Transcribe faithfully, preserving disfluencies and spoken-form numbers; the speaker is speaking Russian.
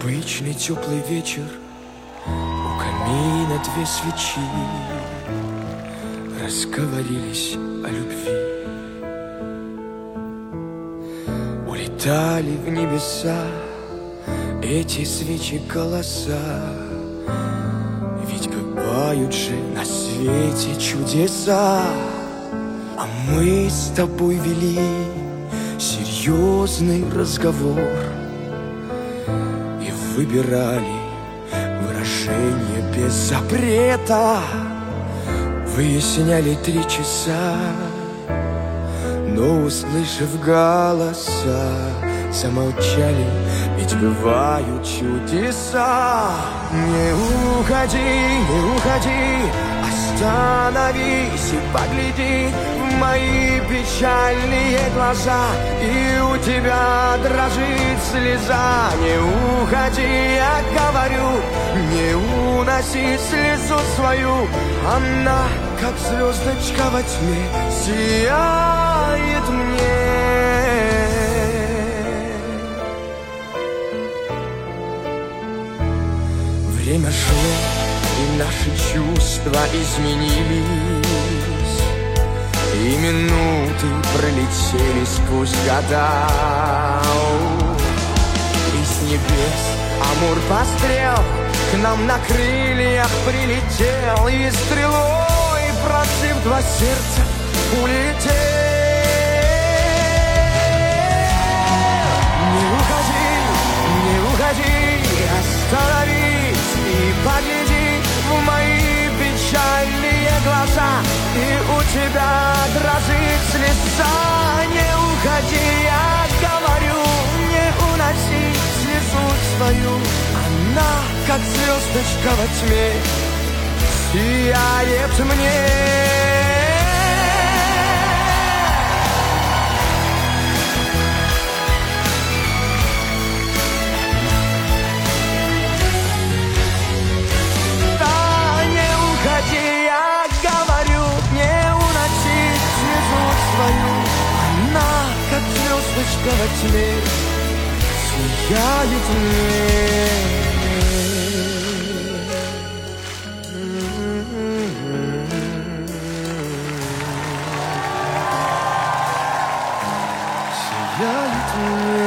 Обычный теплый вечер, у камина две свечи разговорились о любви. Улетали в небеса эти свечи голоса. Ведь бывают же на свете чудеса. А мы с тобой вели серьезный разговор и выбирали выражение без запрета. Выясняли три часа, но, услышав голоса, замолчали, ведь бывают чудеса. Не уходи, не уходи, остановись и погляди в мои печальные глаза, и у тебя дрожит слеза. Не уходи, я говорю, не уноси слезу свою. Она, как звездочка во тьме, сияет мне. Время шло, и наши чувства изменились, и минуты пролетели сквозь года. И с небес Амур пострел к нам на крыльях прилетел, и стрелой, пронзив два сердца, улетел. Не уходи, не уходи, остановись и погляди в мои печальные глаза, и у тебя дрожит слеза. Не уходи, я говорю, не уноси слезу свою. Она, как звездочка во тьме, сияет мне. Она, как звездочка во тьме, сияет мне. Сияет мне.